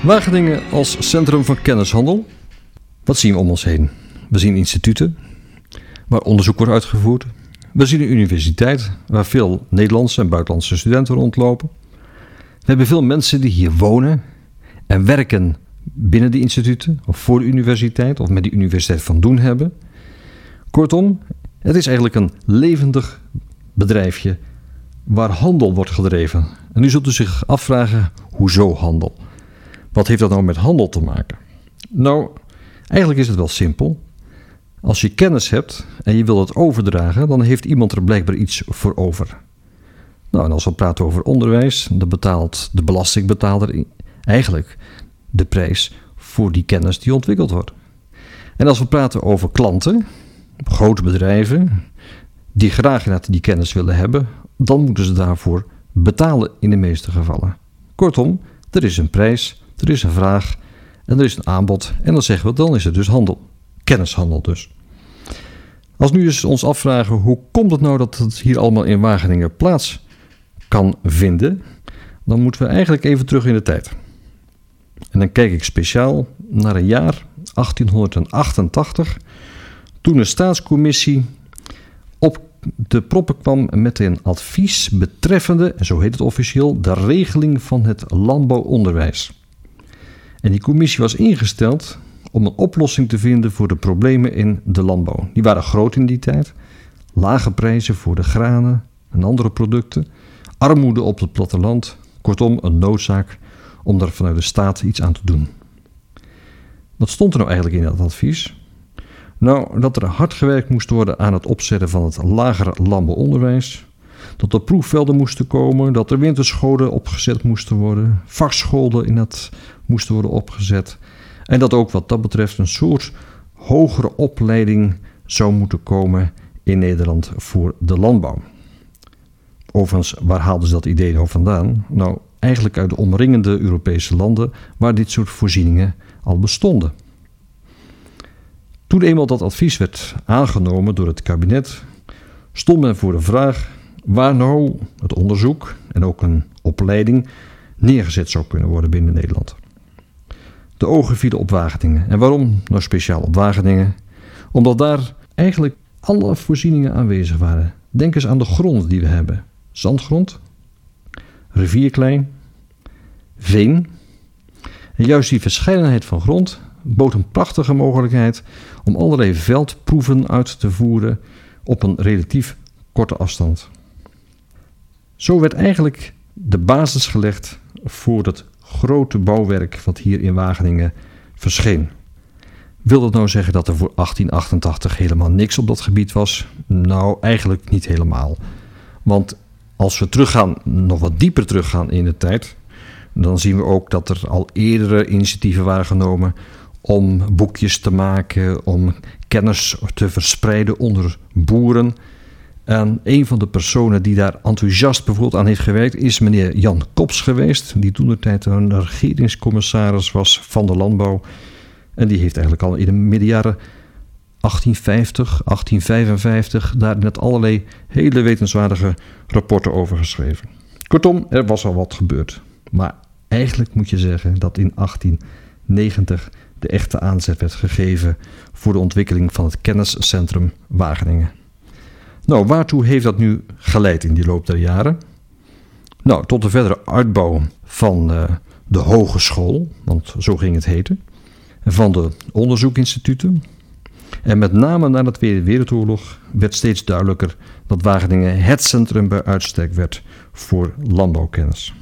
Wageningen als centrum van kennishandel. Wat zien we om ons heen? We zien instituten waar onderzoek wordt uitgevoerd. We zien een universiteit waar veel Nederlandse en buitenlandse studenten rondlopen. We hebben veel mensen die hier wonen en werken binnen die instituten of voor de universiteit of met die universiteit van doen hebben. Kortom, het is eigenlijk een levendig bedrijfje waar handel wordt gedreven. En nu zult u zich afvragen, hoezo handel? Wat heeft dat nou met handel te maken? Nou, eigenlijk is het wel simpel. Als je kennis hebt en je wil het overdragen, dan heeft iemand er blijkbaar iets voor over. Nou, en als we praten over onderwijs, dan betaalt de belastingbetaler eigenlijk de prijs voor die kennis die ontwikkeld wordt. En als we praten over klanten, grote bedrijven, die graag die kennis willen hebben, dan moeten ze daarvoor betalen in de meeste gevallen. Kortom, er is een prijs, er is een vraag en er is een aanbod. En dan zeggen we, dan is het dus handel. Kennishandel dus. Als nu eens ons afvragen, hoe komt het nou dat het hier allemaal in Wageningen plaats kan vinden? Dan moeten we eigenlijk even terug in de tijd. En dan kijk ik speciaal naar een jaar 1888, toen een staatscommissie op de proppen kwam met een advies betreffende, en zo heet het officieel, de regeling van het landbouwonderwijs. En die commissie was ingesteld om een oplossing te vinden voor de problemen in de landbouw. Die waren groot in die tijd. Lage prijzen voor de granen en andere producten. Armoede op het platteland. Kortom, een noodzaak om daar vanuit de staat iets aan te doen. Wat stond er nou eigenlijk in dat advies? Nou, dat er hard gewerkt moest worden aan het opzetten van het lager landbouwonderwijs. Dat er proefvelden moesten komen, dat er winterscholen opgezet moesten worden. Vakscholen moesten worden opgezet. En dat ook wat dat betreft een soort hogere opleiding zou moeten komen in Nederland voor de landbouw. Overigens, waar haalden ze dat idee nou vandaan? Nou, eigenlijk uit de omringende Europese landen waar dit soort voorzieningen al bestonden. Toen eenmaal dat advies werd aangenomen door het kabinet, stond men voor de vraag waar nou het onderzoek en ook een opleiding neergezet zou kunnen worden binnen Nederland. De ogen vielen op Wageningen. En waarom nou speciaal op Wageningen? Omdat daar eigenlijk alle voorzieningen aanwezig waren. Denk eens aan de grond die we hebben. Zandgrond, rivierklei, veen. En juist die verscheidenheid van grond bood een prachtige mogelijkheid om allerlei veldproeven uit te voeren op een relatief korte afstand. Zo werd eigenlijk de basis gelegd voor het grote bouwwerk wat hier in Wageningen verscheen. Wil dat nou zeggen dat er voor 1888 helemaal niks op dat gebied was? Nou, eigenlijk niet helemaal. Want als we nog wat dieper teruggaan in de tijd, dan zien we ook dat er al eerdere initiatieven waren genomen om boekjes te maken, om kennis te verspreiden onder boeren. En een van de personen die daar enthousiast bijvoorbeeld aan heeft gewerkt is meneer Jan Kops geweest, die toentertijd een regeringscommissaris was van de landbouw. En die heeft eigenlijk al in de middenjaren 1850, 1855 daar net allerlei hele wetenswaardige rapporten over geschreven. Kortom, er was al wat gebeurd. Maar eigenlijk moet je zeggen dat in 1890 de echte aanzet werd gegeven voor de ontwikkeling van het kenniscentrum Wageningen. Nou, waartoe heeft dat nu geleid in die loop der jaren? Nou, tot de verdere uitbouw van de hogeschool, want zo ging het heten, van de onderzoekinstituten. En met name na de Tweede Wereldoorlog werd steeds duidelijker dat Wageningen het centrum bij uitstek werd voor landbouwkennis.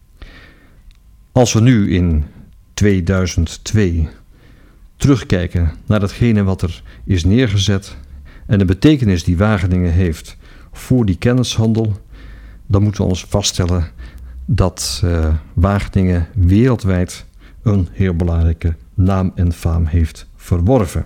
Als we nu in 2002 terugkijken naar datgene wat er is neergezet en de betekenis die Wageningen heeft voor die kennishandel, dan moeten we ons vaststellen dat Wageningen wereldwijd een heel belangrijke naam en faam heeft verworven.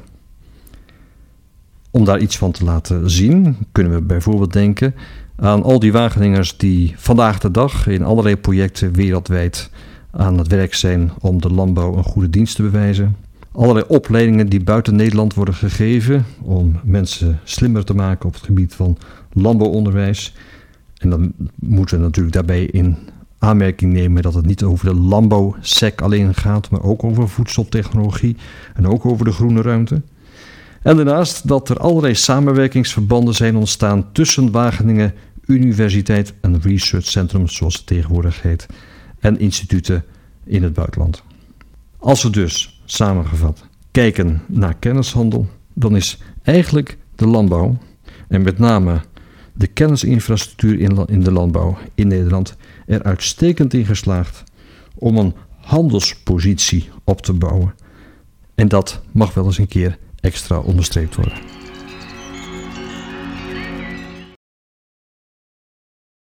Om daar iets van te laten zien, kunnen we bijvoorbeeld denken aan al die Wageningers die vandaag de dag in allerlei projecten wereldwijd aan het werk zijn om de landbouw een goede dienst te bewijzen. Allerlei opleidingen die buiten Nederland worden gegeven om mensen slimmer te maken op het gebied van landbouwonderwijs. En dan moeten we natuurlijk daarbij in aanmerking nemen dat het niet over de landbouwsec alleen gaat, maar ook over voedseltechnologie en ook over de groene ruimte. En daarnaast dat er allerlei samenwerkingsverbanden zijn ontstaan tussen Wageningen Universiteit en Research Centrum, zoals het tegenwoordig heet, en instituten in het buitenland. Als we dus, samengevat, kijken naar kennishandel, dan is eigenlijk de landbouw en met name de kennisinfrastructuur in de landbouw in Nederland er uitstekend in geslaagd om een handelspositie op te bouwen. En dat mag wel eens een keer extra onderstreept worden.